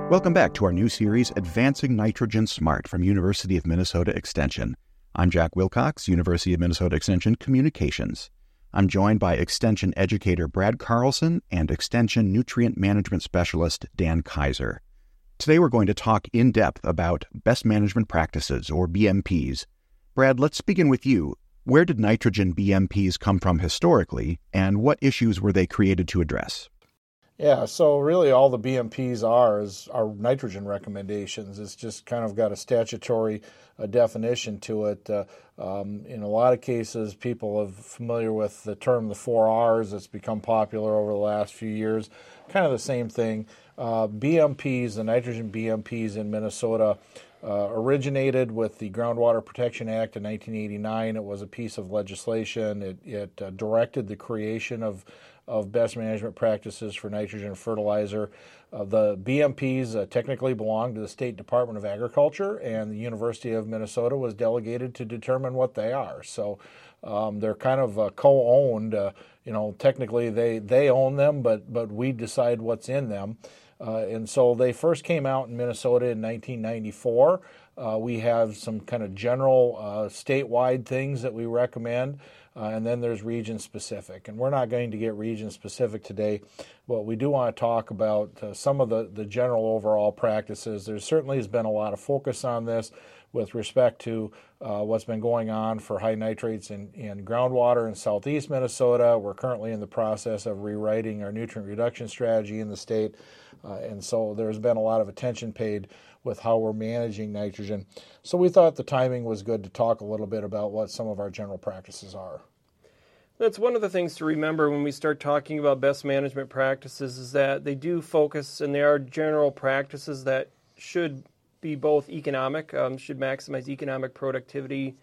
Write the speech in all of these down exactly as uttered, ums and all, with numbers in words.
Welcome back to our new series, Advancing Nitrogen Smart from University of Minnesota Extension. I'm Jack Wilcox, University of Minnesota Extension Communications. I'm joined by Extension educator Brad Carlson and Extension Nutrient Management Specialist Dan Kaiser. Today we're going to talk in depth about best management practices, or B M Ps. Brad, let's begin with you. Where did nitrogen B M Ps come from historically, and what issues were they created to address? Yeah, so really all the B M Ps are is are nitrogen recommendations. It's just kind of got a statutory uh, definition to it. Uh, um, in a lot of cases, people are familiar with the term the four R's. It's become popular over the last few years. Kind of the same thing. Uh, B M Ps, the nitrogen B M Ps in Minnesota, uh, originated with the Groundwater Protection Act in nineteen eighty-nine. It was a piece of legislation. It, it uh, directed the creation of of best management practices for nitrogen fertilizer. Uh, the B M Ps uh, technically belong to the State Department of Agriculture, and the University of Minnesota was delegated to determine what they are. So um, they're kind of uh, co-owned. Uh, you know, technically they, they own them, but but we decide what's in them. Uh, and so they first came out in Minnesota in nineteen ninety-four. Uh, we have some kind of general uh, statewide things that we recommend. Uh, and then there's region-specific. And we're not going to get region-specific today, but we do want to talk about uh, some of the, the general overall practices. There certainly has been a lot of focus on this with respect to uh, what's been going on for high nitrates in, in groundwater in southeast Minnesota. We're currently in the process of rewriting our nutrient reduction strategy in the state. Uh, and so there's been a lot of attention paid with how we're managing nitrogen. So we thought the timing was good to talk a little bit about what some of our general practices are. That's one of the things to remember when we start talking about best management practices is that they do focus, and they are general practices that should be both economic, um, should maximize economic productivity,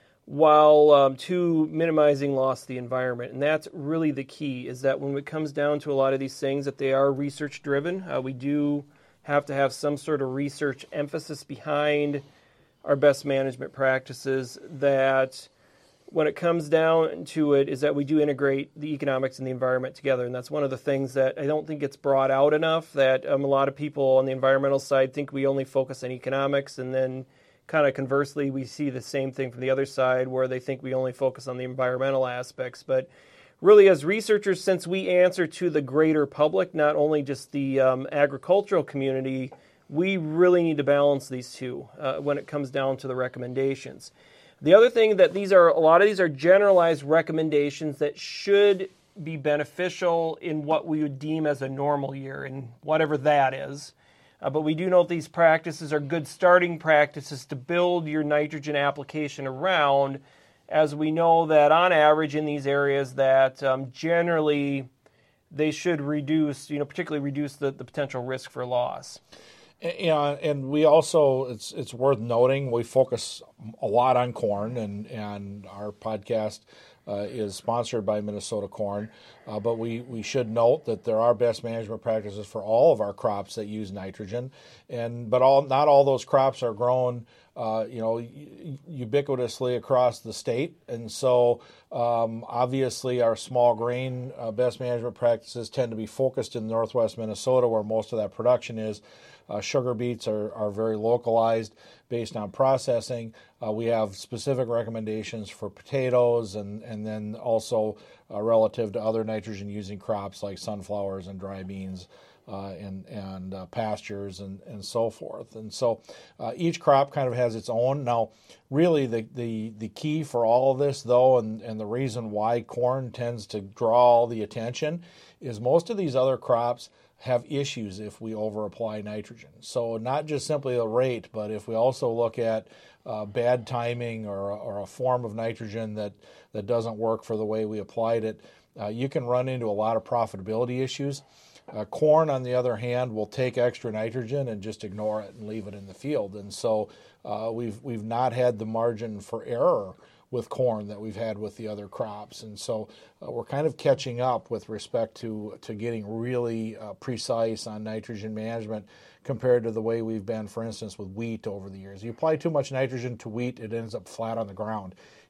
while um, to minimizing loss to the environment. And that's really the key, is that when it comes down to a lot of these things, that they are research-driven. Uh, we do have to have some sort of research emphasis behind our best management practices, that when it comes down to it is that we do integrate the economics and the environment together. And that's one of the things that I don't think gets brought out enough, that um, a lot of people on the environmental side think we only focus on economics, and then kind of conversely we see the same thing from the other side where they think we only focus on the environmental aspects. But really, as researchers, since we answer to the greater public, not only just the um, agricultural community, we really need to balance these two uh, when it comes down to the recommendations. The other thing that these are, a lot of these are generalized recommendations that should be beneficial in what we would deem as a normal year, and whatever that is. Uh, but we do know these practices are good starting practices to build your nitrogen application around, as we know that on average in these areas that um, generally they should reduce, you know, particularly reduce the, the potential risk for loss. Yeah, and we also, it's it's worth noting, we focus a lot on corn, and, and our podcast uh, is sponsored by Minnesota Corn. Uh, but we, we should note that there are best management practices for all of our crops that use nitrogen, and but all not all those crops are grown uh, you know ubiquitously across the state, and so um, obviously our small grain uh, best management practices tend to be focused in northwest Minnesota, where most of that production is. Uh, sugar beets are, are very localized based on processing. Uh, we have specific recommendations for potatoes, and, and then also uh, relative to other nitrogen-using crops like sunflowers and dry beans uh, and, and uh, pastures and, and so forth. And so uh, each crop kind of has its own. Now, really the, the, the key for all of this, though, and, and the reason why corn tends to draw all the attention is most of these other crops have issues if we over-apply nitrogen. So not just simply the rate, but if we also look at uh, bad timing or, or a form of nitrogen that, that doesn't work for the way we applied it, uh, you can run into a lot of profitability issues. Uh, corn, on the other hand, will take extra nitrogen and just ignore it and leave it in the field. And so uh, we've we've not had the margin for error with corn that we've had with the other crops. And so uh, we're kind of catching up with respect to, to getting really uh, precise on nitrogen management compared to the way we've been, for instance, with wheat over the years. You apply too much nitrogen to wheat, it ends up flat on the ground.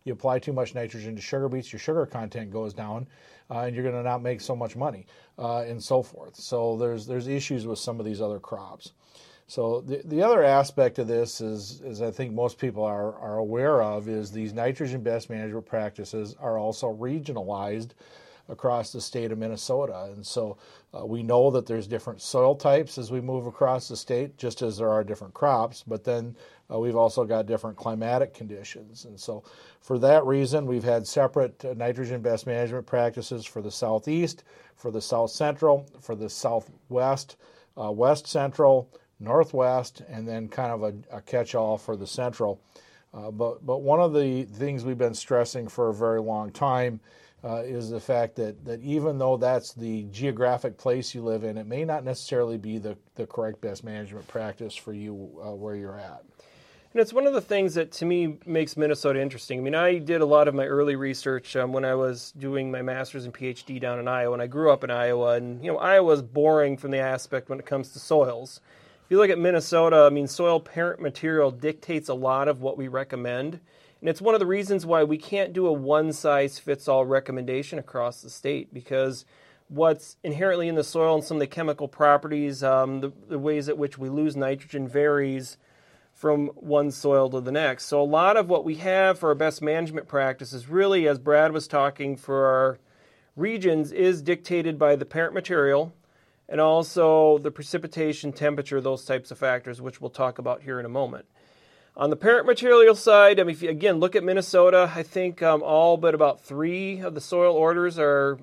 You apply too much nitrogen to sugar beets, your sugar content goes down, uh, and you're going to not make so much money, uh, and so forth. So there's there's issues with some of these other crops. So the the other aspect of this is, is I think most people are, are aware of, is these nitrogen best management practices are also regionalized across the state of Minnesota. And so uh, we know that there's different soil types as we move across the state, just as there are different crops, but then uh, we've also got different climatic conditions. And so for that reason, we've had separate uh, nitrogen best management practices for the southeast, for the south central, for the southwest, uh, west central, northwest, and then kind of a, a catch-all for the central. Uh, but, but one of the things we've been stressing for a very long time Uh, is the fact that, that even though that's the geographic place you live in, it may not necessarily be the, the correct best management practice for you uh, where you're at. And it's one of the things that, to me, makes Minnesota interesting. I mean, I did a lot of my early research um, when I was doing my master's and PhD down in Iowa, and I grew up in Iowa. And, you know, Iowa is boring from the aspect when it comes to soils. If you look at Minnesota, I mean, soil parent material dictates a lot of what we recommend. And it's one of the reasons why we can't do a one-size-fits-all recommendation across the state, because what's inherently in the soil and some of the chemical properties, um, the, the ways at which we lose nitrogen varies from one soil to the next. So a lot of what we have for our best management practices really, as Brad was talking, for our regions is dictated by the parent material and also the precipitation, temperature, those types of factors, which we'll talk about here in a moment. On the parent material side, I mean, if you, again, look at Minnesota, I think um, all but about three of the soil orders are,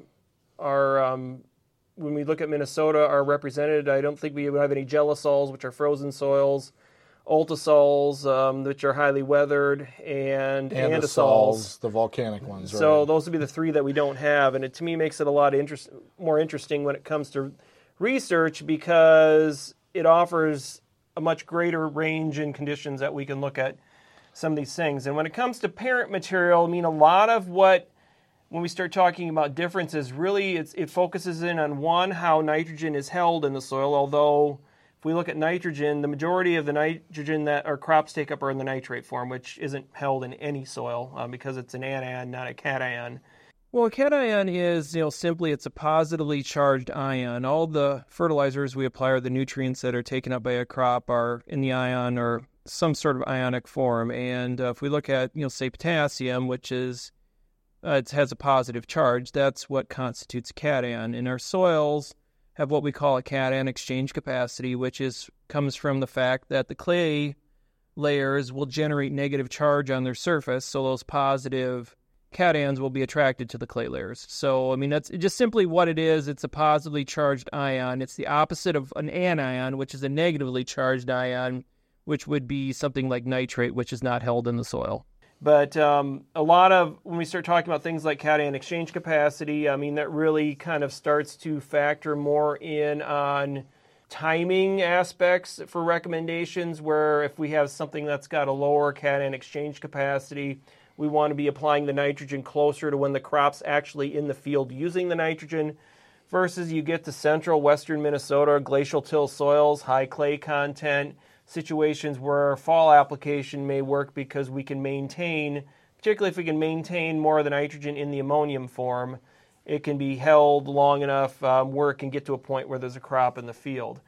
are um, when we look at Minnesota, are represented. I don't think we have any gellisols, which are frozen soils, ultisols, um, which are highly weathered, and andisols, the volcanic ones. So right? Those would be the three that we don't have, and it, to me, makes it a lot interest, more interesting when it comes to research, because it offers a much greater range in conditions that we can look at some of these things. And when it comes to parent material, I mean, a lot of what, when we start talking about differences, really it's, it focuses in on, one, how nitrogen is held in the soil, although if we look at nitrogen, the majority of the nitrogen that our crops take up are in the nitrate form, which isn't held in any soil um, because it's an anion, not a cation. Well, a cation is, you know, simply it's a positively charged ion. All the fertilizers we apply or the nutrients that are taken up by a crop are in the ion or some sort of ionic form. And uh, if we look at, you know, say potassium, which is, uh, it has a positive charge, that's what constitutes a cation. And our soils have what we call a cation exchange capacity, which is comes from the fact that the clay layers will generate negative charge on their surface, so those positive cations will be attracted to the clay layers. So, I mean, that's just simply what it is. It's a positively charged ion. It's the opposite of an anion, which is a negatively charged ion, which would be something like nitrate, which is not held in the soil. But um, a lot of, when we start talking about things like cation exchange capacity, I mean, that really kind of starts to factor more in on timing aspects for recommendations, where if we have something that's got a lower cation exchange capacity, we want to be applying the nitrogen closer to when the crop's actually in the field using the nitrogen, versus you get to central western Minnesota, glacial till soils, high clay content, situations where fall application may work because we can maintain, particularly if we can maintain more of the nitrogen in the ammonium form, it can be held long enough um, where it can get to a point where there's a crop in the field.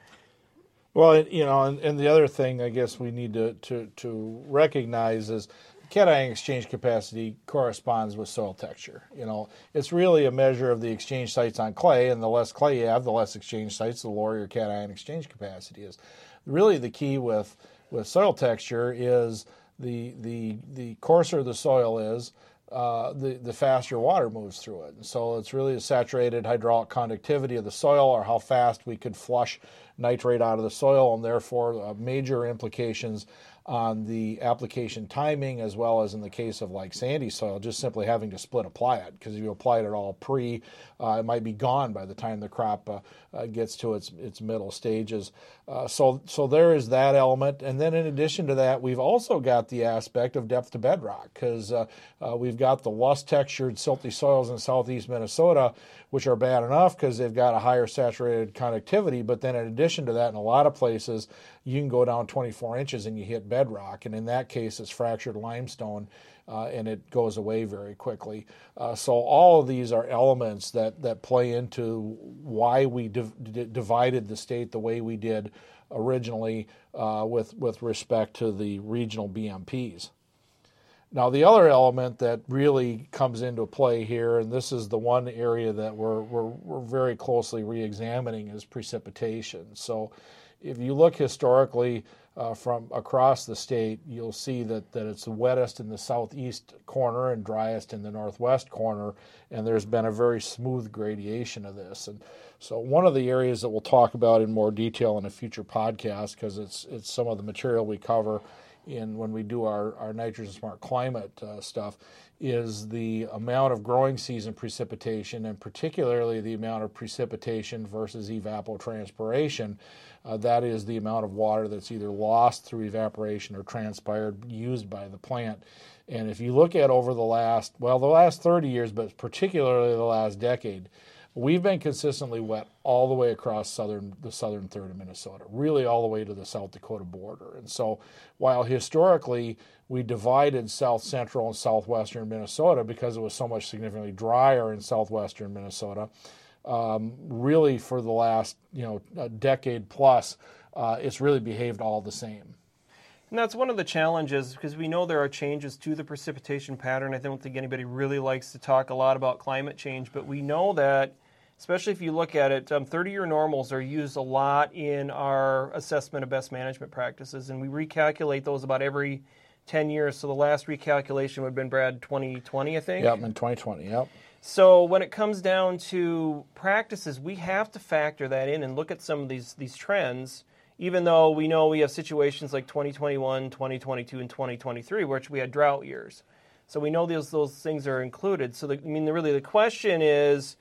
Well, you know, and, and the other thing I guess we need to, to, to recognize is cation exchange capacity corresponds with soil texture. You know, it's really a measure of the exchange sites on clay, and the less clay you have, the less exchange sites, the lower your cation exchange capacity is. Really, the key with, with soil texture is the the the coarser the soil is, uh, the the faster water moves through it. And so it's really the saturated hydraulic conductivity of the soil, or how fast we could flush nitrate out of the soil, and therefore uh, major implications on the application timing, as well as in the case of like sandy soil, just simply having to split apply it, because if you apply it at all pre, uh, it might be gone by the time the crop uh, uh, gets to its its middle stages. Uh, so so there is that element, and then in addition to that, we've also got the aspect of depth to bedrock, because uh, uh, we've got the lust textured silty soils in southeast Minnesota, which are bad enough because they've got a higher saturated conductivity, but then in addition to that, in a lot of places, you can go down twenty-four inches and you hit bedrock, and in that case, it's fractured limestone, uh, and it goes away very quickly. Uh, so all of these are elements that, that play into why we div- d- divided the state the way we did originally uh, with with respect to the regional B M Ps. Now, the other element that really comes into play here, and this is the one area that we're we're, we're very closely re-examining, is precipitation. So if you look historically uh, from across the state, you'll see that, that it's the wettest in the southeast corner and driest in the northwest corner, and there's been a very smooth gradation of this. And so one of the areas that we'll talk about in more detail in a future podcast, because it's it's some of the material we cover in when we do our, our nitrogen smart climate uh, stuff, is the amount of growing season precipitation, and particularly the amount of precipitation versus evapotranspiration. Uh, that is the amount of water that's either lost through evaporation or transpired used by the plant. And if you look at over the last, well, the last thirty years, but particularly the last decade, we've been consistently wet all the way across southern the southern third of Minnesota, really all the way to the South Dakota border. And so while historically we divided south central and southwestern Minnesota because it was so much significantly drier in southwestern Minnesota, um, really for the last you know a decade plus, uh, it's really behaved all the same. And that's one of the challenges, because we know there are changes to the precipitation pattern. I don't think anybody really likes to talk a lot about climate change, but we know that, especially if you look at it, um, thirty-year normals are used a lot in our assessment of best management practices, and we recalculate those about every ten years. So the last recalculation would have been, Brad, twenty twenty, I think? Yep, in twenty twenty, yep. So when it comes down to practices, we have to factor that in and look at some of these these trends, even though we know we have situations like twenty twenty-one, twenty twenty-two, and twenty twenty-three, which we had drought years. So we know those those things are included. So the, I mean, the, really the question is,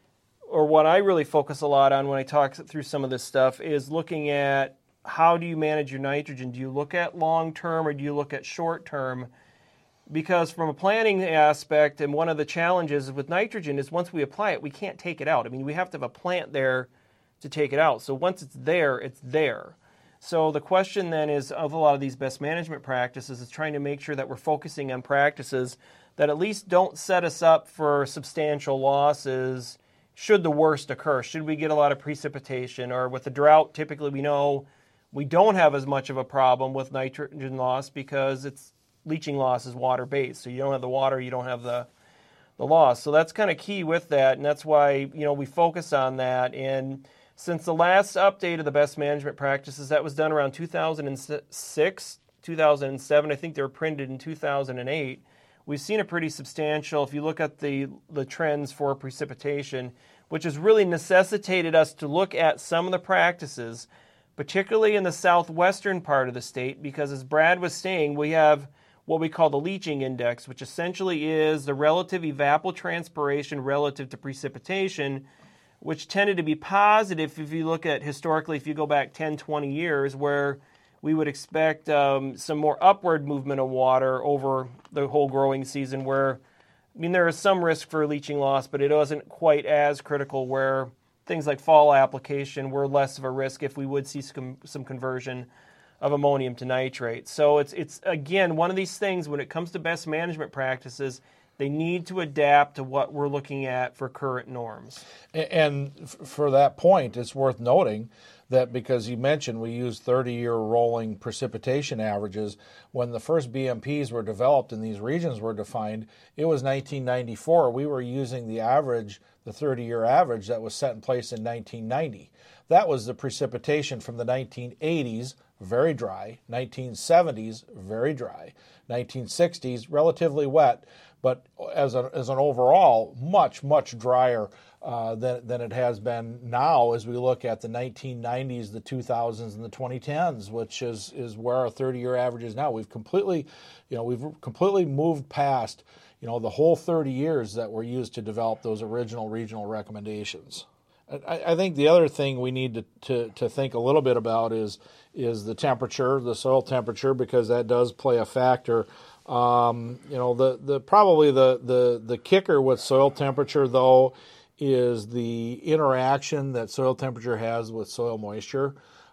or what I really focus a lot on when I talk through some of this stuff, is looking at how do you manage your nitrogen? Do you look at long-term or do you look at short-term? Because from a planning aspect, and one of the challenges with nitrogen is once we apply it, we can't take it out. I mean, we have to have a plant there to take it out. So once it's there, it's there. So the question then is, of a lot of these best management practices, is trying to make sure that we're focusing on practices that at least don't set us up for substantial losses should the worst occur. Should we get a lot of precipitation, or with the drought, typically we know we don't have as much of a problem with nitrogen loss because it's leaching loss is water-based. So you don't have the water, you don't have the the loss. So that's kind of key with that, and that's why you know we focus on that. And since the last update of the best management practices, that was done around two thousand six, two thousand seven. I think they were printed in two thousand eight. We've seen a pretty substantial, if you look at the, the trends for precipitation, which has really necessitated us to look at some of the practices, particularly in the southwestern part of the state, because as Brad was saying, we have what we call the leaching index, which essentially is the relative evapotranspiration relative to precipitation, which tended to be positive if you look at historically, if you go back ten, twenty years, where we would expect um, some more upward movement of water over the whole growing season, where, I mean, there is some risk for leaching loss, but it wasn't quite as critical, where things like fall application were less of a risk if we would see some, some conversion of ammonium to nitrate. So it's, it's again, one of these things when it comes to best management practices, they need to adapt to what we're looking at for current norms. And for that point, it's worth noting that because you mentioned we use thirty-year rolling precipitation averages, when the first B M Ps were developed and these regions were defined, it was nineteen ninety-four. We were using the average, the thirty-year average that was set in place in nineteen ninety. That was the precipitation from the nineteen eighties, very dry, nineteen seventies, very dry, nineteen sixties, relatively wet, but as, a, as an overall, much, much drier uh, than, than it has been now as we look at the nineteen nineties, the two thousands, and the twenty tens, which is, is where our thirty-year average is now. We've completely, you know, we've completely moved past, you know, the whole thirty years that were used to develop those original regional recommendations. I, I think the other thing we need to, to, to think a little bit about is is the temperature, the soil temperature, because that does play a factor. Um, you know, the, the probably the, the, the kicker with soil temperature, though, is the interaction that soil temperature has with soil moisture.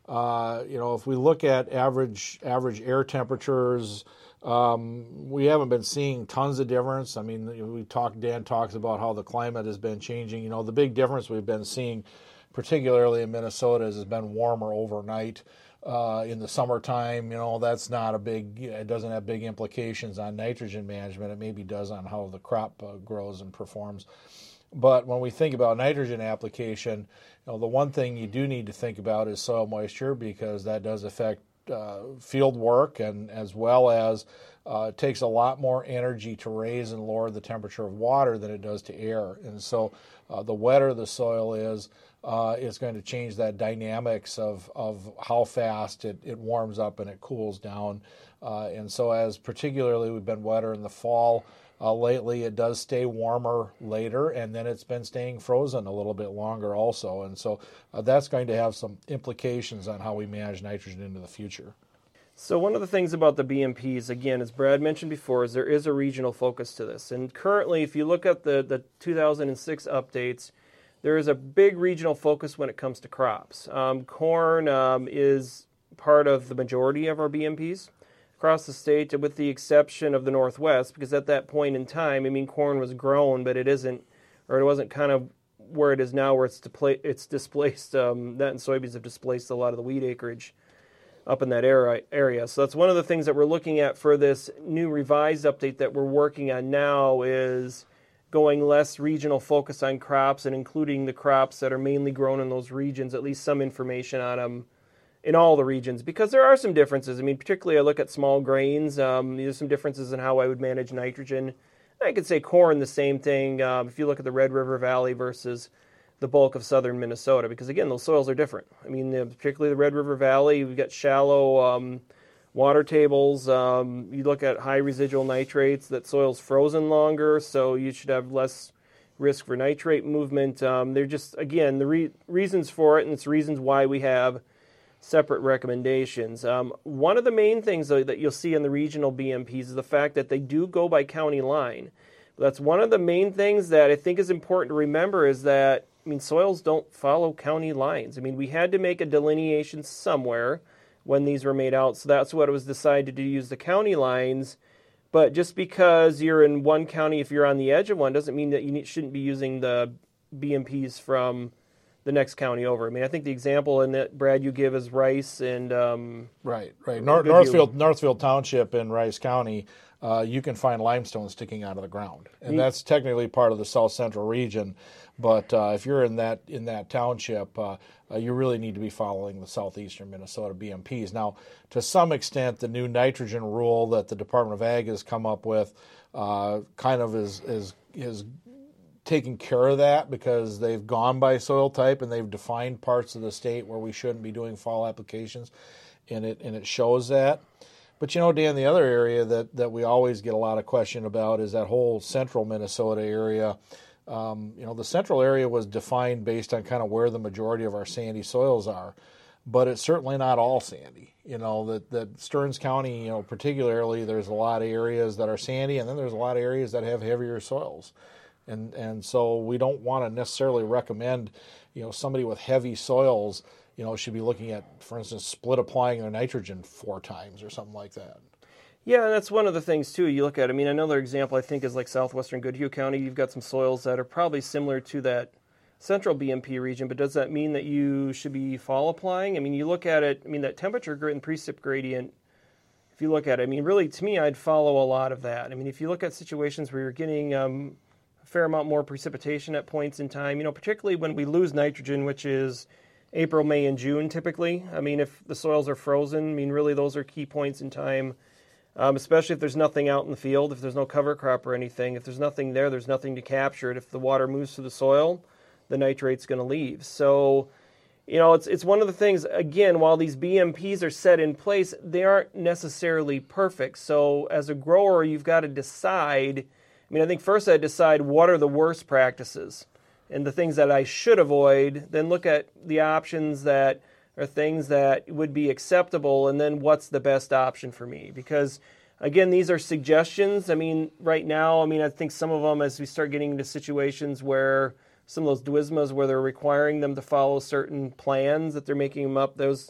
Uh, you know, if we look at average average air temperatures, um, we haven't been seeing tons of difference. I mean, we talk. Dan talks about how the climate has been changing. You know, the big difference we've been seeing, particularly in Minnesota, is has been warmer overnight. Uh, in the summertime, you know, that's not a big. It doesn't have big implications on nitrogen management. It maybe does on how the crop uh, grows and performs. But when we think about nitrogen application, you know, the one thing you do need to think about is soil moisture, because that does affect uh, field work, and as well as uh, it takes a lot more energy to raise and lower the temperature of water than it does to air. And so uh, the wetter the soil is, uh, it's going to change that dynamics of, of how fast it, it warms up and it cools down. Uh, and so as particularly we've been wetter in the fall, Uh, lately, it does stay warmer later, and then it's been staying frozen a little bit longer also. And so uh, that's going to have some implications on how we manage nitrogen into the future. So one of the things about the B M Ps, again, as Brad mentioned before, is there is a regional focus to this. And currently, if you look at the, the two thousand six updates, there is a big regional focus when it comes to crops. Um, corn um, is part of the majority of our B M Ps across the state, with the exception of the Northwest, because at that point in time, I mean, corn was grown, but it isn't, or it wasn't kind of where it is now, where it's, depla- it's displaced, um, that and soybeans have displaced a lot of the wheat acreage up in that area. So that's one of the things that we're looking at for this new revised update that we're working on now, is going less regional focus on crops and including the crops that are mainly grown in those regions, at least some information on them in all the regions, because there are some differences. I mean, particularly I look at small grains. Um, there's some differences in how I would manage nitrogen. I could say corn, the same thing. Um, if you look at the Red River Valley versus the bulk of southern Minnesota, because again, those soils are different. I mean, uh, particularly the Red River Valley, we've got shallow um, water tables. Um, you look at high residual nitrates, that soil's frozen longer, so you should have less risk for nitrate movement. Um, they're just, again, the re- reasons for it, and it's reasons why we have separate recommendations. Um, one of the main things, though, that you'll see in the regional B M Ps is the fact that they do go by county line. That's one of the main things that I think is important to remember, is that, I mean, soils don't follow county lines. I mean, we had to make a delineation somewhere when these were made out, so that's what it was decided to use the county lines. But just because you're in one county, if you're on the edge of one, doesn't mean that you need, shouldn't be using the B M Ps from the next county over. I mean, I think the example in that, Brad, you give is Rice and um, right, right. Nor- Northfield, Northfield Township in Rice County, uh, you can find limestone sticking out of the ground, and that's technically part of the South Central region. But uh, if you're in that in that township, uh, uh, you really need to be following the southeastern Minnesota B M Ps. Now, to some extent, the new nitrogen rule that the Department of Ag has come up with uh, kind of is is is. taking care of that, because they've gone by soil type and they've defined parts of the state where we shouldn't be doing fall applications, and it and it shows that. But you know, Dan, the other area that, that we always get a lot of question about is that whole central Minnesota area. Um, you know, the central area was defined based on kind of where the majority of our sandy soils are, but it's certainly not all sandy. You know, that, that Stearns County, you know, particularly, there's a lot of areas that are sandy, and then there's a lot of areas that have heavier soils. And and so we don't want to necessarily recommend, you know, somebody with heavy soils, you know, should be looking at, for instance, split applying their nitrogen four times or something like that. Yeah, and that's one of the things, too, you look at. I mean, another example, I think, is like southwestern Goodhue County. You've got some soils that are probably similar to that central B M P region, but does that mean that you should be fall applying? I mean, you look at it, I mean, that temperature and precip gradient, if you look at it, I mean, really, to me, I'd follow a lot of that. I mean, if you look at situations where you're getting um, a fair amount more precipitation at points in time, you know, particularly when we lose nitrogen, which is April, May, and June typically. I mean, if the soils are frozen, I mean, really, those are key points in time. Um, especially if there's nothing out in the field, if there's no cover crop or anything. If there's nothing there, there's nothing to capture it. If the water moves through the soil, the nitrate's going to leave. So, you know, it's it's one of the things, again, while these B M Ps are set in place, they aren't necessarily perfect. So as a grower, you've got to decide. I mean, I think first I decide what are the worst practices and the things that I should avoid, then look at the options that are things that would be acceptable, and then what's the best option for me? Because, again, these are suggestions. I mean, right now, I mean, I think some of them, as we start getting into situations where some of those D W I S Ms, where they're requiring them to follow certain plans that they're making them up, those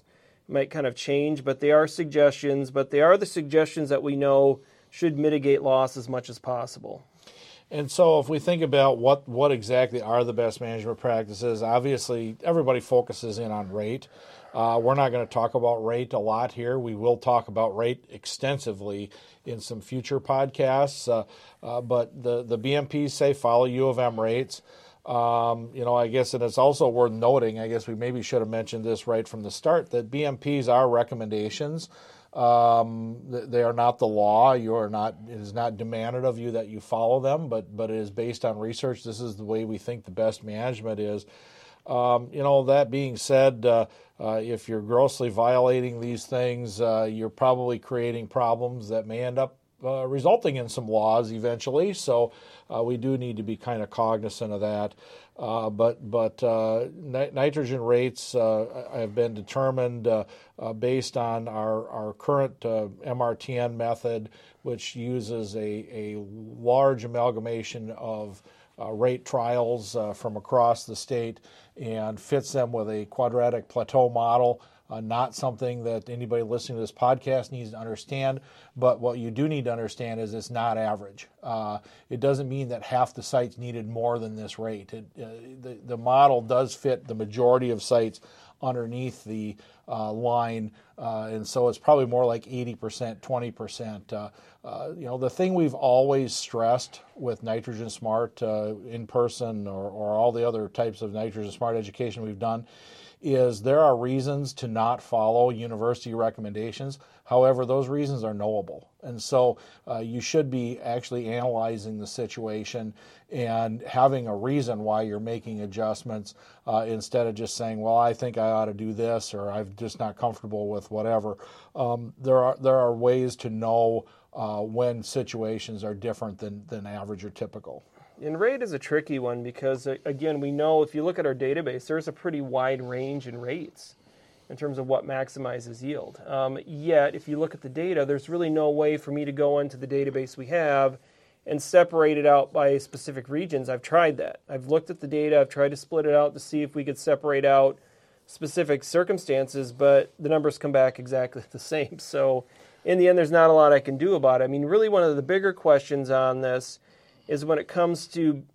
might kind of change, but they are suggestions, but they are the suggestions that we know should mitigate loss as much as possible. And so if we think about what, what exactly are the best management practices, obviously everybody focuses in on rate. Uh, we're not going to talk about rate a lot here. We will talk about rate extensively in some future podcasts, uh, uh, but the, the B M Ps say follow U of M rates. Um, you know, I guess, and it's also worth noting, I guess we maybe should have mentioned this right from the start, that B M Ps are recommendations. Um, they are not the law. You are not, it is not demanded of you that you follow them, but, but it is based on research. This is the way we think the best management is. Um, you know, that being said, uh, uh, if you're grossly violating these things, uh, you're probably creating problems that may end up uh, resulting in some laws eventually. So uh, we do need to be kind of cognizant of that. Uh, but but uh, ni- nitrogen rates uh, have been determined uh, uh, based on our, our current uh, M R T N method, which uses a, a large amalgamation of uh, rate trials uh, from across the state and fits them with a quadratic plateau model. Uh, not something that anybody listening to this podcast needs to understand, but what you do need to understand is it's not average. Uh, it doesn't mean that half the sites needed more than this rate. It, uh, the, the model does fit the majority of sites underneath the uh, line, uh, and so it's probably more like eighty percent, twenty percent. Uh, uh, you know, the thing we've always stressed with Nitrogen Smart uh, in person or, or all the other types of Nitrogen Smart education we've done is there are reasons to not follow university recommendations. However, those reasons are knowable. And so uh, you should be actually analyzing the situation and having a reason why you're making adjustments uh, instead of just saying, well, I think I ought to do this or I'm just not comfortable with whatever. Um, there are there are ways to know uh, when situations are different than, than average or typical. And rate is a tricky one because, again, we know if you look at our database, there's a pretty wide range in rates in terms of what maximizes yield. Um, yet, if you look at the data, there's really no way for me to go into the database we have and separate it out by specific regions. I've tried that. I've looked at the data. I've tried to split it out to see if we could separate out specific circumstances, but the numbers come back exactly the same. So, in the end, there's not a lot I can do about it. I mean, really one of the bigger questions on this is when it comes to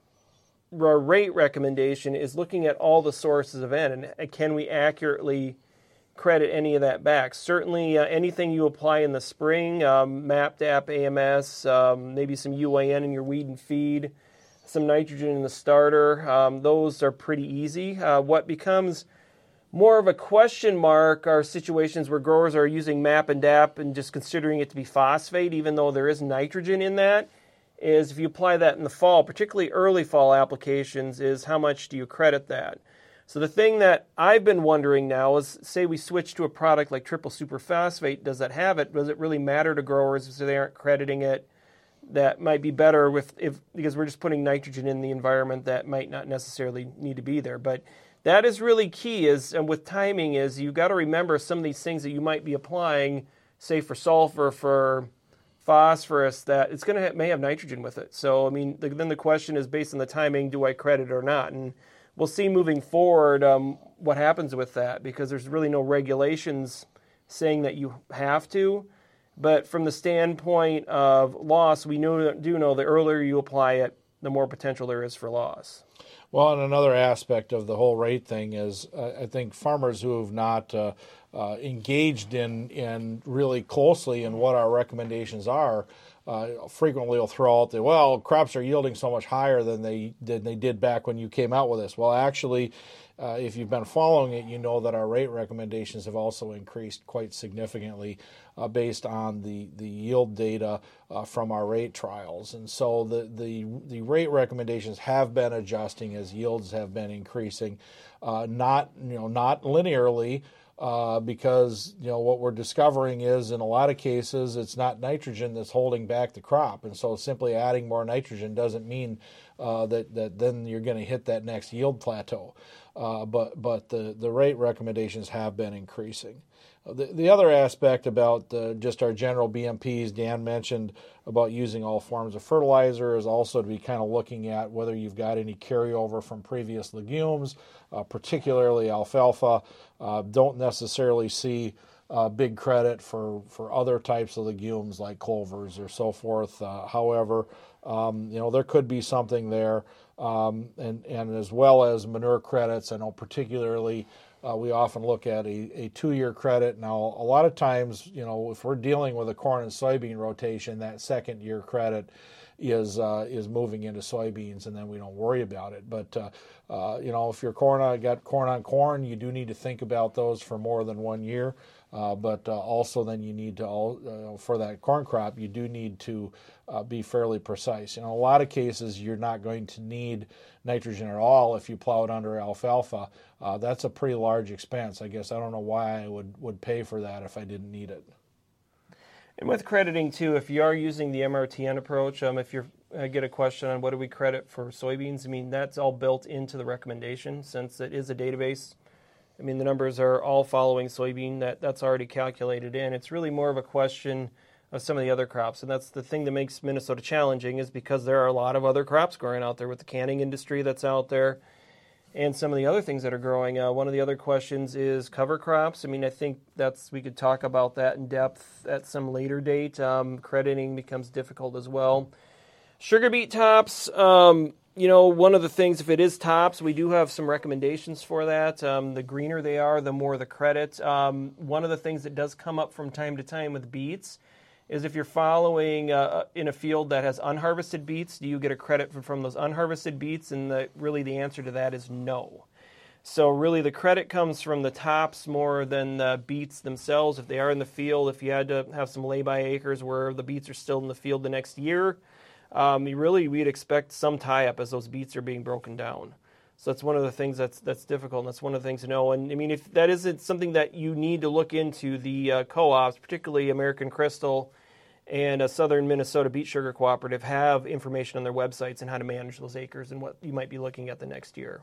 our rate recommendation is looking at all the sources of N and can we accurately credit any of that back. Certainly uh, anything you apply in the spring, um, MAPDAP, A M S, um, maybe some U A N in your weed and feed, some nitrogen in the starter, um, those are pretty easy. Uh, what becomes more of a question mark are situations where growers are using MAP and D A P and just considering it to be phosphate even though there is nitrogen in that. Is if you apply that in the fall, particularly early fall applications, is how much do you credit that? So the thing that I've been wondering now is, say we switch to a product like triple superphosphate, does that have it? Does it really matter to growers if they aren't crediting it? That might be better with if because we're just putting nitrogen in the environment that might not necessarily need to be there. But that is really key, is and with timing is you've got to remember some of these things that you might be applying, say for sulfur, for phosphorus, that it's going to have, may have nitrogen with it. So, I mean, the, then the question is based on the timing, do I credit or not? And we'll see moving forward um, what happens with that because there's really no regulations saying that you have to. But from the standpoint of loss, we know, do know the earlier you apply it, the more potential there is for loss. Well, and another aspect of the whole rate thing is uh, I think farmers who have not uh, uh, engaged in, in really closely in what our recommendations are uh, frequently will throw out the, well, crops are yielding so much higher than they, than they did back when you came out with this. Well, actually, uh, if you've been following it, you know that our rate recommendations have also increased quite significantly uh, based on the, the yield data uh, from our rate trials. And so the, the, the rate recommendations have been adjusting as yields have been increasing, uh, not, you know, not linearly, uh, because, you know, what we're discovering is in a lot of cases it's not nitrogen that's holding back the crop. And so simply adding more nitrogen doesn't mean uh, that, that then you're going to hit that next yield plateau. uh, but but the, the rate recommendations have been increasing. The, the other aspect about uh, just our general B M Ps, Dan mentioned about using all forms of fertilizer, is also to be kind of looking at whether you've got any carryover from previous legumes, uh, particularly alfalfa. Uh, don't necessarily see uh, big credit for, for other types of legumes like clovers or so forth. Uh, however, um, you know, there could be something there, um, and, and as well as manure credits. I know particularly Uh, we often look at a, a two-year credit. Now, a lot of times, you know, if we're dealing with a corn and soybean rotation, that second-year credit is uh, is moving into soybeans, and then we don't worry about it. But uh, uh, you know, if you're corn on, got corn on corn, you do need to think about those for more than one year. Uh, but uh, also, then you need to all uh, for that corn crop, you do need to uh, be fairly precise. In a lot of cases, you're not going to need nitrogen at all if you plow it under alfalfa. Uh, that's a pretty large expense. I guess I don't know why I would, would pay for that if I didn't need it. And with crediting too, if you are using the M R T N approach, um, if you get a question on what do we credit for soybeans, I mean, that's all built into the recommendation since it is a database. I mean, the numbers are all following soybean. That, that's already calculated in. It's really more of a question of some of the other crops. And that's the thing that makes Minnesota challenging, is because there are a lot of other crops growing out there with the canning industry that's out there and some of the other things that are growing. Uh, one of the other questions is cover crops. I mean, I think that's we could talk about that in depth at some later date. Um, crediting becomes difficult as well. Sugar beet tops, um, you know, one of the things, if it is tops, we do have some recommendations for that. Um, the greener they are, the more the credit. Um, one of the things that does come up from time to time with beets is if you're following uh, in a field that has unharvested beets, do you get a credit from, from those unharvested beets? And the, really the answer to that is no. So really the credit comes from the tops more than the beets themselves. If they are in the field, if you had to have some lay-by acres where the beets are still in the field the next year, um, you really we'd expect some tie-up as those beets are being broken down. So that's one of the things that's that's difficult, and that's one of the things to know. And I mean, if that isn't something that you need to look into, the uh, co-ops, particularly American Crystal and a Southern Minnesota Beet Sugar Cooperative, have information on their websites on how to manage those acres and what you might be looking at the next year.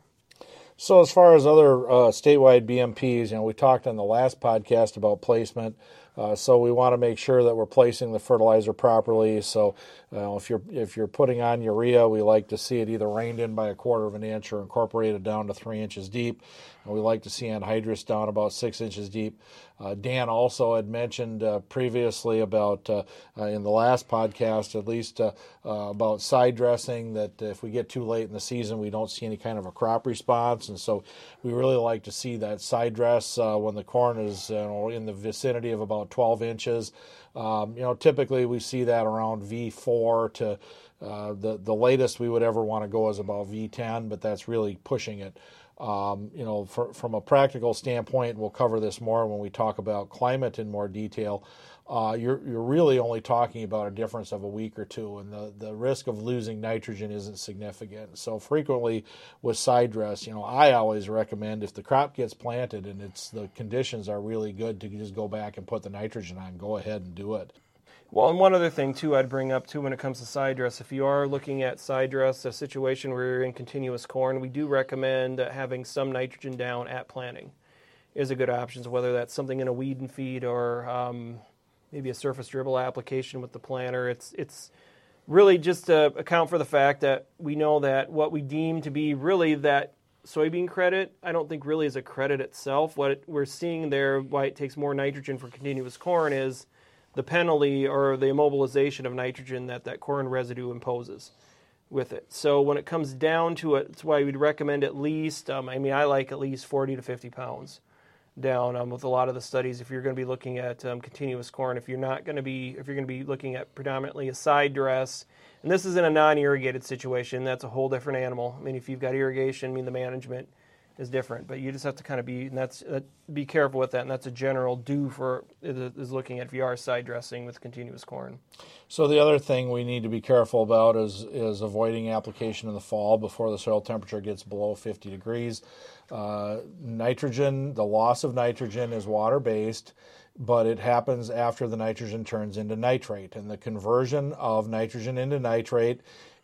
So as far as other uh, statewide B M Ps, you know, we talked on the last podcast about placement. Uh, so we want to make sure that we're placing the fertilizer properly. So uh, if you're if you're putting on urea, we like to see it either reined in by a quarter of an inch or incorporated down to three inches deep. And we like to see anhydrous down about six inches deep. Uh, Dan also had mentioned uh, previously about, uh, uh, in the last podcast at least, uh, uh, about side dressing, that if we get too late in the season, we don't see any kind of a crop response. And so we really like to see that side dress uh, when the corn is you know, in the vicinity of about twelve inches. Um, you know, typically we see that around V four to uh, the, the latest we would ever want to go is about V ten, but that's really pushing it. Um, you know, for, from a practical standpoint, we'll cover this more when we talk about climate in more detail. Uh, you're you're really only talking about a difference of a week or two, and the, the risk of losing nitrogen isn't significant. So frequently with side dress, you know, I always recommend if the crop gets planted and it's the conditions are really good to just go back and put the nitrogen on, go ahead and do it. Well, and one other thing, too, I'd bring up, too, when it comes to side dress, if you are looking at side dress, a situation where you're in continuous corn, we do recommend uh, having some nitrogen down at planting is a good option, so whether that's something in a weed and feed or um, maybe a surface dribble application with the planter. It's it's really just to account for the fact that we know that what we deem to be really that soybean credit, I don't think really is a credit itself. What it, we're seeing there, why it takes more nitrogen for continuous corn, is the penalty or the immobilization of nitrogen that that corn residue imposes with it. So when it comes down to it, it's why we'd recommend at least, um, I mean, I like at least forty to fifty pounds down um, with a lot of the studies. If you're going to be looking at um, continuous corn, if you're not going to be, if you're going to be looking at predominantly a side dress, and this is in a non-irrigated situation, that's a whole different animal. I mean, if you've got irrigation, I mean, the management is different, but you just have to kind of be, and that's uh, be careful with that, and that's a general do for is looking at if you are side dressing with continuous corn. So the other thing we need to be careful about is is avoiding application in the fall before the soil temperature gets below fifty degrees. Uh, nitrogen, the loss of nitrogen is water-based, but it happens after the nitrogen turns into nitrate, and the conversion of nitrogen into nitrate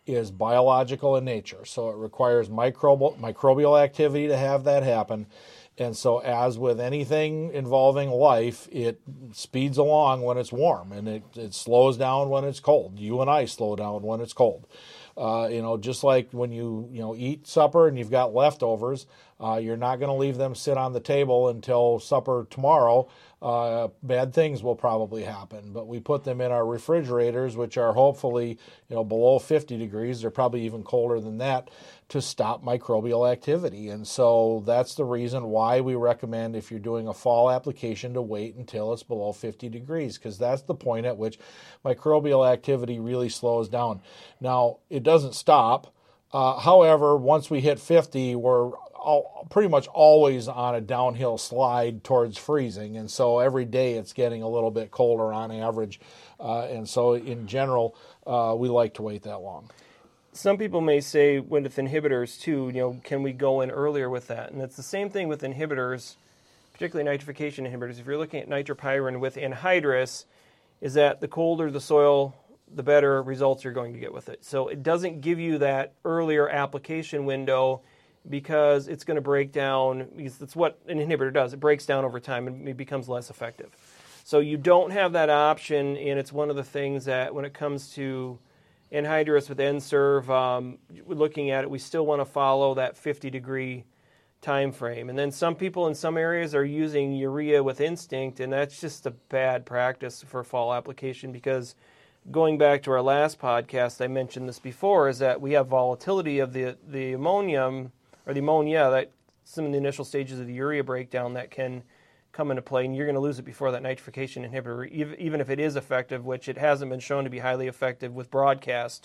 is biological in nature. So it requires microbial, microbial activity to have that happen. And so as with anything involving life, it speeds along when it's warm, and it, it slows down when it's cold. You and I slow down when it's cold. Uh, you know, just like when you, you know, eat supper and you've got leftovers, uh, you're not going to leave them sit on the table until supper tomorrow. Uh, bad things will probably happen, but we put them in our refrigerators, which are hopefully, you know, below fifty degrees. They're probably even colder than that, to stop microbial activity. And so that's the reason why we recommend, if you're doing a fall application, to wait until it's below fifty degrees, because that's the point at which microbial activity really slows down. Now, it doesn't stop. Uh, however, once we hit fifty, we're all, pretty much always on a downhill slide towards freezing. And so every day it's getting a little bit colder on average. Uh, and so in general, uh, we like to wait that long. Some people may say with inhibitors too, you know, can we go in earlier with that? And it's the same thing with inhibitors, particularly nitrification inhibitors. If you're looking at nitropyrin with anhydrous, is that the colder the soil, the better results you're going to get with it. So it doesn't give you that earlier application window, because it's going to break down, because that's what an inhibitor does. It breaks down over time and it becomes less effective. So you don't have that option, and it's one of the things that when it comes to anhydrous with N-Serve, um, looking at it, we still want to follow that fifty degree time frame. And then some people in some areas are using urea with Instinct, and that's just a bad practice for fall application, because going back to our last podcast, I mentioned this before, is that we have volatility of the, the ammonium, or the ammonia, that some of the initial stages of the urea breakdown that can come into play, and you're going to lose it before that nitrification inhibitor, even if it is effective, which it hasn't been shown to be highly effective with broadcast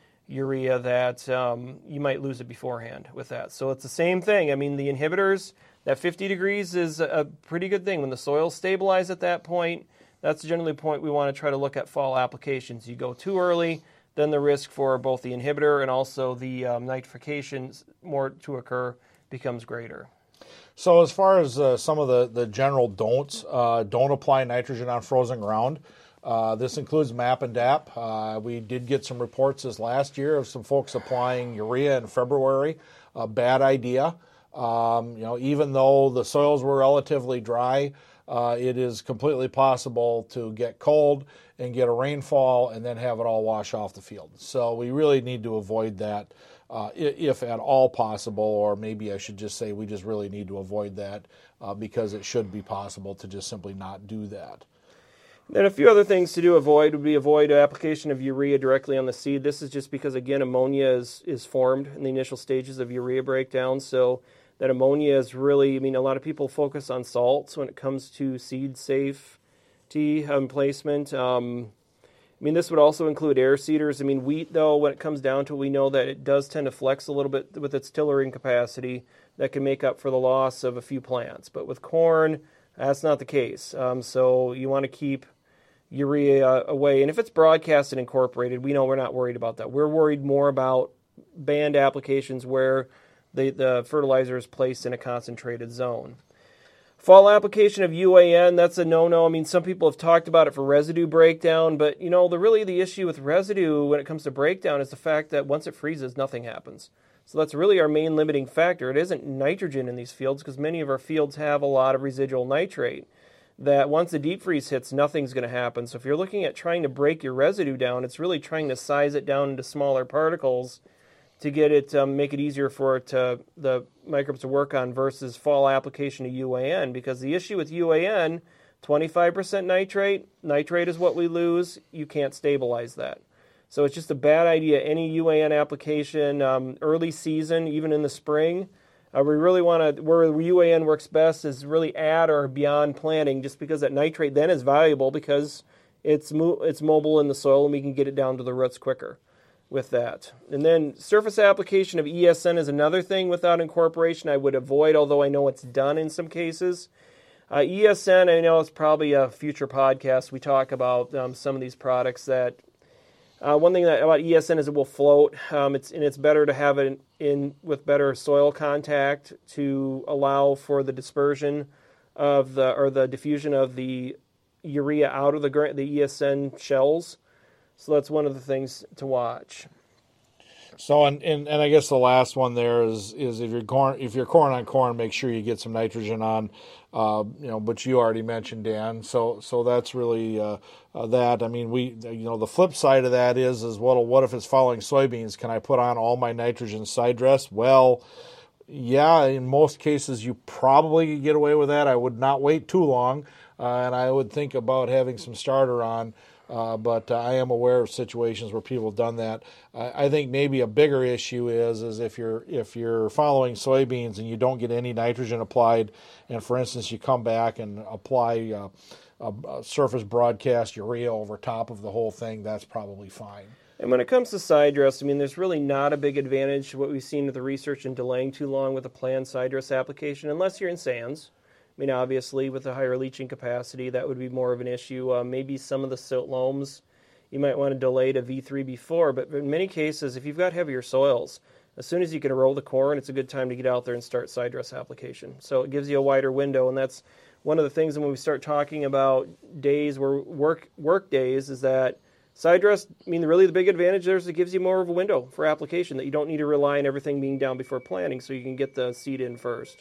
urea, that um, you might lose it beforehand with that. So it's the same thing. I mean, the inhibitors, that fifty degrees is a pretty good thing. When the soil's stabilized at that point, that's generally the point we want to try to look at fall applications. You go too early, then the risk for both the inhibitor and also the um, nitrification more to occur becomes greater. So as far as uh, some of the, the general don'ts, uh, don't apply nitrogen on frozen ground. Uh, this includes M A P and D A P. Uh, we did get some reports this last year of some folks applying urea in February. A bad idea. Um, you know, even though the soils were relatively dry, uh, it is completely possible to get cold and get a rainfall and then have it all wash off the field. So we really need to avoid that. Uh, if at all possible, or maybe I should just say we just really need to avoid that uh, because it should be possible to just simply not do that. Then a few other things to do avoid would be avoid application of urea directly on the seed. This is just because, again, ammonia is, is formed in the initial stages of urea breakdown. So that ammonia is really, I mean, a lot of people focus on salts when it comes to seed safety um, placement. Um, I mean, this would also include air seeders. I mean, wheat, though, when it comes down to it, we know that it does tend to flex a little bit with its tillering capacity that can make up for the loss of a few plants. But with corn, that's not the case. Um, so you want to keep urea away. And if it's broadcast and incorporated, we know we're not worried about that. We're worried more about banned applications where the, the fertilizer is placed in a concentrated zone. Fall application of U A N, that's a no-no. I mean, some people have talked about it for residue breakdown, but, you know, the really the issue with residue when it comes to breakdown is the fact that once it freezes, nothing happens. So that's really our main limiting factor. It isn't nitrogen in these fields, because many of our fields have a lot of residual nitrate, that once the deep freeze hits, nothing's going to happen. So if you're looking at trying to break your residue down, it's really trying to size it down into smaller particles to get it, um, make it easier for it to, the microbes to work on, versus fall application of U A N. Because the issue with U A N, twenty-five percent nitrate, nitrate is what we lose, you can't stabilize that. So it's just a bad idea. Any U A N application, um, early season, even in the spring, uh, we really want to, where U A N works best is really at or beyond planting, just because that nitrate then is valuable because it's mo- it's mobile in the soil and we can get it down to the roots quicker with that. And then surface application of E S N is another thing without incorporation I would avoid, although I know it's done in some cases. Uh, E S N, I know it's probably a future podcast. We talk about um, some of these products that, uh, one thing that about E S N is it will float. Um, it's and it's better to have it in, in with better soil contact to allow for the dispersion of the, or the diffusion of the urea out of the the E S N shells. So that's one of the things to watch. So, and, and, and I guess the last one there is is if you're corn if you're corn on corn, make sure you get some nitrogen on, uh, you know, but you already mentioned, Dan. So so that's really uh, uh, that. I mean, we you know the flip side of that is is what what if it's following soybeans? Can I put on all my nitrogen side dress? Well, yeah, in most cases you probably could get away with that. I would not wait too long, uh, and I would think about having some starter on. Uh, but uh, I am aware of situations where people have done that. Uh, I think maybe a bigger issue is is if you're if you're following soybeans and you don't get any nitrogen applied, and for instance you come back and apply uh, a, a surface broadcast urea over top of the whole thing, that's probably fine. And when it comes to side dress, I mean, there's really not a big advantage to what we've seen with the research in delaying too long with a planned side dress application, unless you're in sands. I mean, obviously, with a higher leaching capacity, that would be more of an issue. Uh, maybe some of the silt loams, you might want to delay to V three before, but in many cases, if you've got heavier soils, as soon as you can roll the corn, it's a good time to get out there and start side dress application. So it gives you a wider window, and that's one of the things when we start talking about days where work work days is that side dress, I mean, really the big advantage there is it gives you more of a window for application, that you don't need to rely on everything being down before planting, so you can get the seed in first.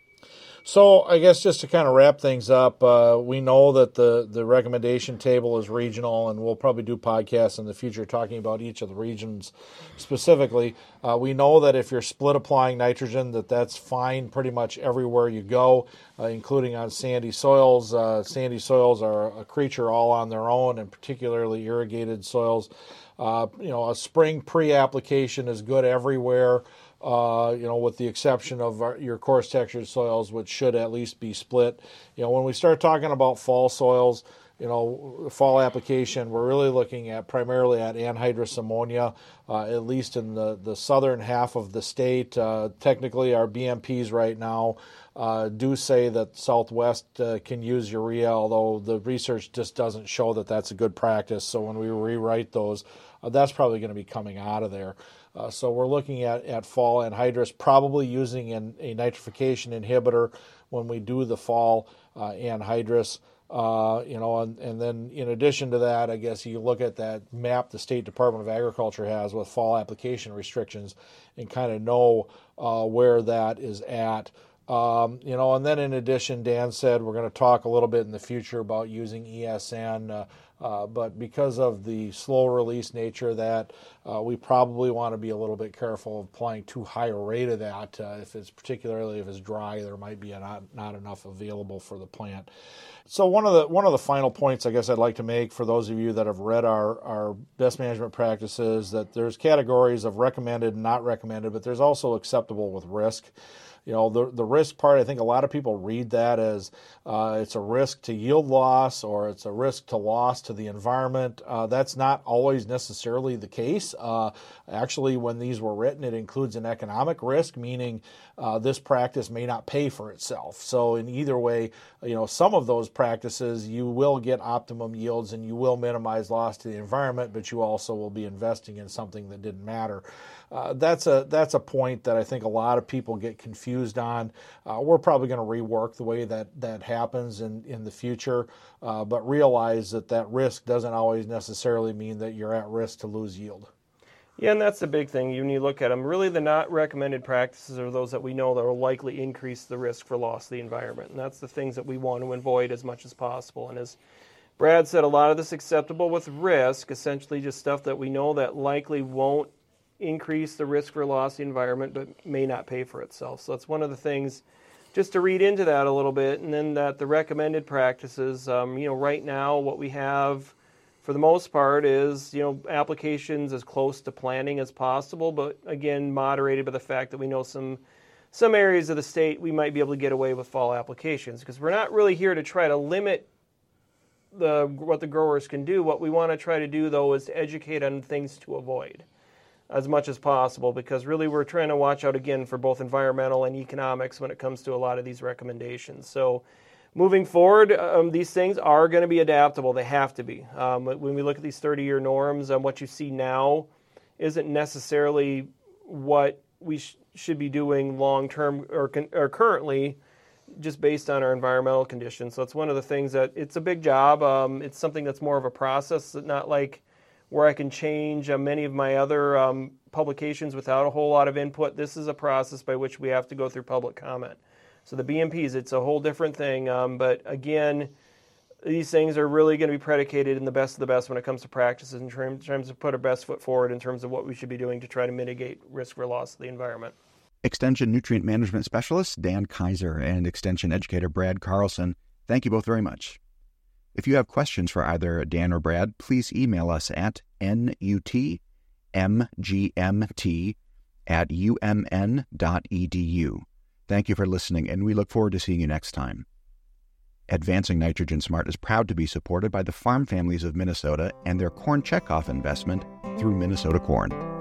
So I guess just to kind of wrap things up, uh, we know that the, the recommendation table is regional, and we'll probably do podcasts in the future talking about each of the regions specifically. Uh, we know that if you're split applying nitrogen, that that's fine pretty much everywhere you go, uh, including on sandy soils. Uh, sandy soils are a creature all on their own, and particularly irrigated soils. Uh, you know, a spring pre-application is good everywhere. Uh, you know, with the exception of our, your coarse textured soils, which should at least be split. You know, when we start talking about fall soils, you know, fall application, we're really looking at primarily at anhydrous ammonia, uh, at least in the, the southern half of the state. Uh, technically, our B M Ps right now uh, do say that Southwest uh, can use urea, although the research just doesn't show that that's a good practice. So when we rewrite those, uh, that's probably going to be coming out of there. Uh, so we're looking at, at fall anhydrous, probably using an, a nitrification inhibitor when we do the fall uh, anhydrous. Uh, you know, and, and then in addition to that, I guess you look at that map the State Department of Agriculture has with fall application restrictions and kind of know uh, where that is at. Um, you know, and then in addition, Dan said we're going to talk a little bit in the future about using E S N, uh, uh, but because of the slow release nature of that, uh, we probably want to be a little bit careful of applying too high a rate of that. Uh, if it's particularly if it's dry, there might be a not not enough available for the plant. So one of the one of the final points I guess I'd like to make for those of you that have read our, our best management practices, that there's categories of recommended and not recommended, but there's also acceptable with risk. You know, the the risk part, I think a lot of people read that as uh, it's a risk to yield loss or it's a risk to loss to the environment. Uh, that's not always necessarily the case. Uh, actually, when these were written, it includes an economic risk, meaning uh, this practice may not pay for itself. So in either way, you know, some of those practices, you will get optimum yields and you will minimize loss to the environment, but you also will be investing in something that didn't matter. Uh, that's a that's a point that I think a lot of people get confused on. Uh, we're probably going to rework the way that that happens in, in the future, uh, but realize that that risk doesn't always necessarily mean that you're at risk to lose yield. Yeah, and that's the big thing. When you look at them, really the not recommended practices are those that we know that will likely increase the risk for loss of the environment. And that's the things that we want to avoid as much as possible. And as Brad said, a lot of this acceptable with risk, essentially just stuff that we know that likely won't increase the risk for loss of the environment, but may not pay for itself. So that's one of the things, just to read into that a little bit, and then that the recommended practices, um, you know, right now what we have for the most part is, you know, applications as close to planting as possible, but again, moderated by the fact that we know some some areas of the state we might be able to get away with fall applications, because we're not really here to try to limit the what the growers can do. What we want to try to do, though, is to educate on things to avoid as much as possible, because really we're trying to watch out again for both environmental and economics when it comes to a lot of these recommendations. So moving forward, um, these things are going to be adaptable. They have to be. Um, when we look at these thirty-year norms, um, what you see now isn't necessarily what we sh- should be doing long-term or, con- or currently, just based on our environmental conditions. So it's one of the things that it's a big job. Um, it's something that's more of a process, not like where I can change uh, many of my other um, publications without a whole lot of input. This is a process by which we have to go through public comment. So the B M Ps, it's a whole different thing. Um, but again, these things are really going to be predicated in the best of the best when it comes to practices in terms of put our best foot forward in terms of what we should be doing to try to mitigate risk for loss of the environment. Extension Nutrient Management Specialist Dan Kaiser and Extension Educator Brad Carlson, thank you both very much. If you have questions for either Dan or Brad, please email us at nutmgmt at umn dot edu. Thank you for listening, and we look forward to seeing you next time. Advancing Nitrogen Smart is proud to be supported by the farm families of Minnesota and their corn checkoff investment through Minnesota Corn.